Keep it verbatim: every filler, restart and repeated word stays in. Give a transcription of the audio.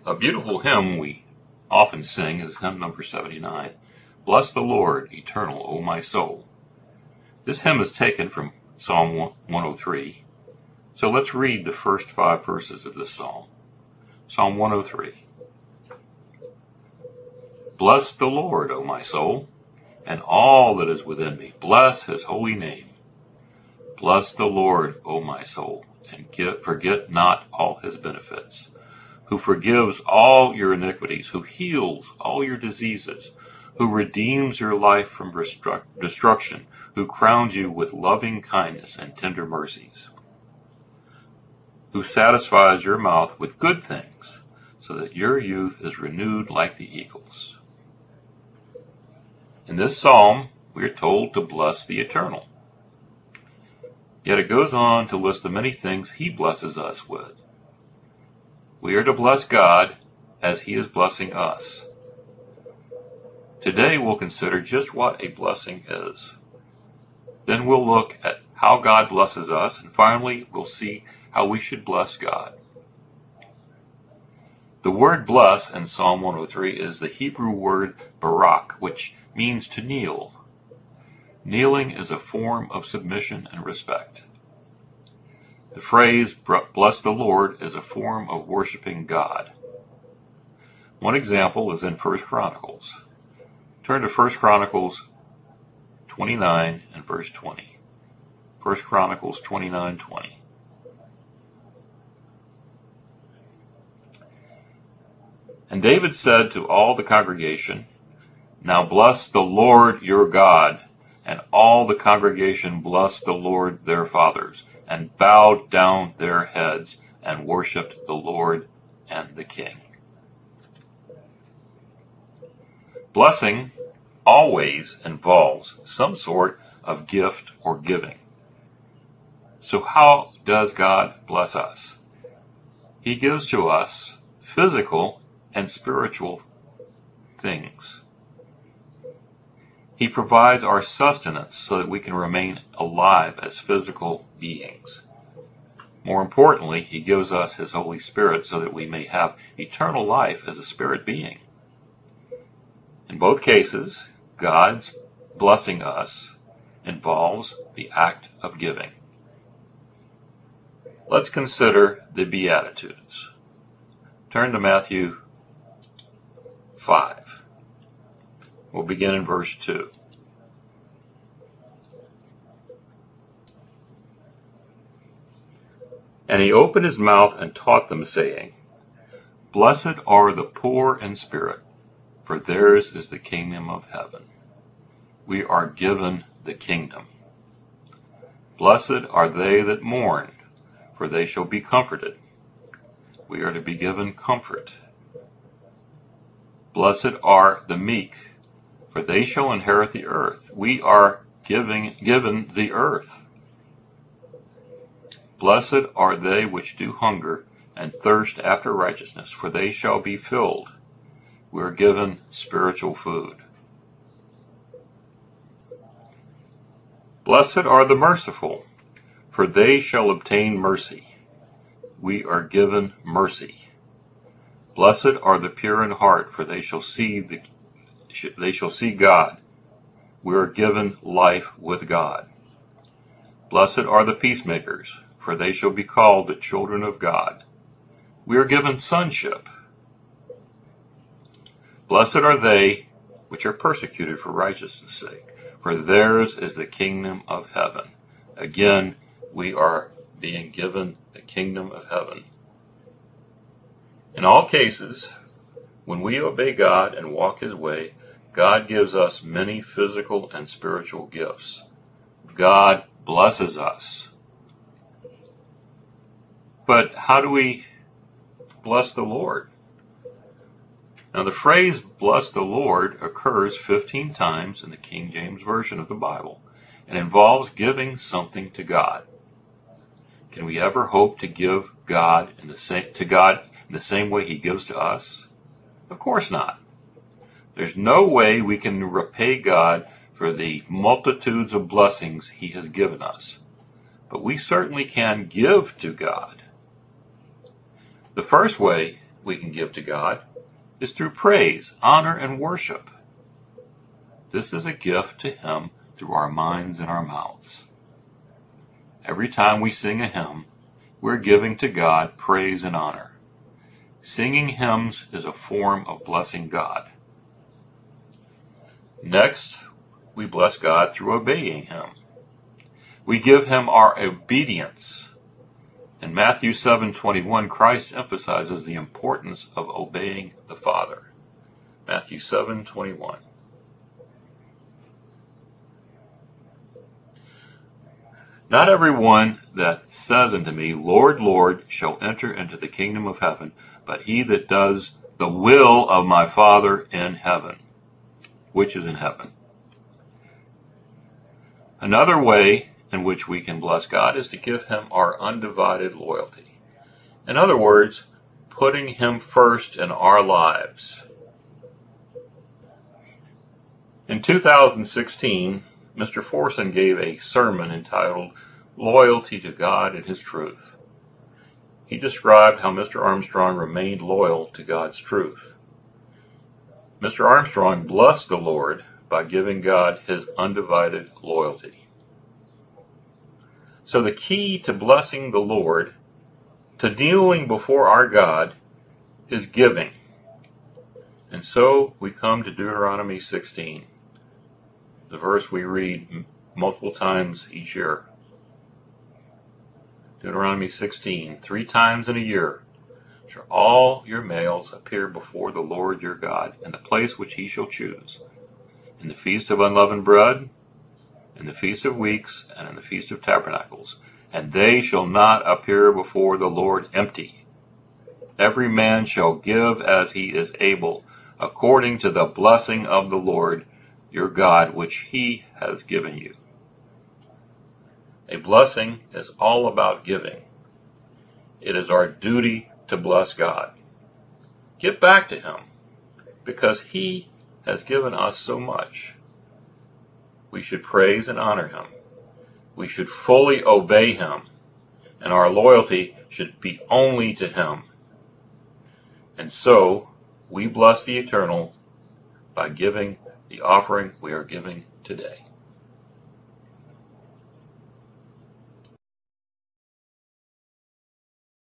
A beautiful hymn we often sing is hymn number seventy-nine, Bless the Lord, Eternal, O my soul. This hymn is taken from Psalm one oh three, so let's read the first five verses of this psalm. Psalm one oh three. Bless the Lord, O my soul, and all that is within me. Bless his holy name. Bless the Lord, O my soul, and get, forget not all his benefits, who forgives all your iniquities, who heals all your diseases, who redeems your life from destruction, who crowns you with loving kindness and tender mercies, who satisfies your mouth with good things, so that your youth is renewed like the eagles. In this psalm, we are told to bless the Eternal. Yet it goes on to list the many things he blesses us with. We are to bless God as he is blessing us. Today we'll consider just what a blessing is. Then we'll look at how God blesses us, and finally we'll see how we should bless God. The word bless in Psalm one oh three is the Hebrew word barak, which means to kneel. Kneeling is a form of submission and respect. The phrase, bless the Lord, is a form of worshiping God. One example is in First Chronicles. Turn to First Chronicles twenty-nine and verse twenty. First Chronicles twenty-nine twenty. And David said to all the congregation, Now bless the Lord your God. And all the congregation blessed the Lord their fathers, and bowed down their heads, and worshipped the Lord and the King. Blessing always involves some sort of gift or giving. So how does God bless us? He gives to us physical and spiritual things. He provides our sustenance so that we can remain alive as physical beings. More importantly, he gives us his Holy Spirit so that we may have eternal life as a spirit being. In both cases, God's blessing us involves the act of giving. Let's consider the Beatitudes. Turn to Matthew five. We'll begin in verse two. And he opened his mouth and taught them, saying, Blessed are the poor in spirit, for theirs is the kingdom of heaven. We are given the kingdom. Blessed are they that mourn, for they shall be comforted. We are to be given comfort. Blessed are the meek, for they shall inherit the earth. We are giving, given the earth. Blessed are they which do hunger and thirst after righteousness, for they shall be filled. We are given spiritual food. Blessed are the merciful, for they shall obtain mercy. We are given mercy. Blessed are the pure in heart, for they shall see the They shall see God. We are given life with God. Blessed are the peacemakers, for they shall be called the children of God. We are given sonship. Blessed are they which are persecuted for righteousness' sake, for theirs is the kingdom of heaven. Again, we are being given the kingdom of heaven. In all cases, when we obey God and walk his way, God gives us many physical and spiritual gifts. God blesses us. But how do we bless the Lord? Now the phrase bless the Lord occurs fifteen times in the King James Version of the Bible and involves giving something to God. Can we ever hope to give God in the same, to God in the same way he gives to us? Of course not. There's no way we can repay God for the multitudes of blessings he has given us. But we certainly can give to God. The first way we can give to God is through praise, honor, and worship. This is a gift to Him through our minds and our mouths. Every time we sing a hymn, we're giving to God praise and honor. Singing hymns is a form of blessing God. Next, we bless God through obeying Him. We give Him our obedience. In Matthew seven twenty-one, Christ emphasizes the importance of obeying the Father. Matthew seven twenty-one. Not everyone that says unto me, Lord, Lord, shall enter into the kingdom of heaven, but he that does the will of my Father in heaven, which is in heaven. Another way in which we can bless God is to give Him our undivided loyalty. In other words, putting Him first in our lives. In two thousand sixteen, Mister Forson gave a sermon entitled Loyalty to God and His Truth. He described how Mister Armstrong remained loyal to God's truth. Mister Armstrong blessed the Lord by giving God his undivided loyalty. So the key to blessing the Lord, to kneeling before our God, is giving. And so we come to Deuteronomy sixteen, the verse we read multiple times each year. Deuteronomy sixteen, three times in a year shall all your males appear before the Lord your God in the place which He shall choose, in the feast of unleavened bread, in the feast of weeks, and in the feast of tabernacles, and they shall not appear before the Lord empty. Every man shall give as he is able, according to the blessing of the Lord your God, which He has given you. A blessing is all about giving. It is our duty to bless God. Give back to Him, because He has given us so much. We should praise and honor Him. We should fully obey Him, and our loyalty should be only to Him. And so, we bless the Eternal by giving the offering we are giving today.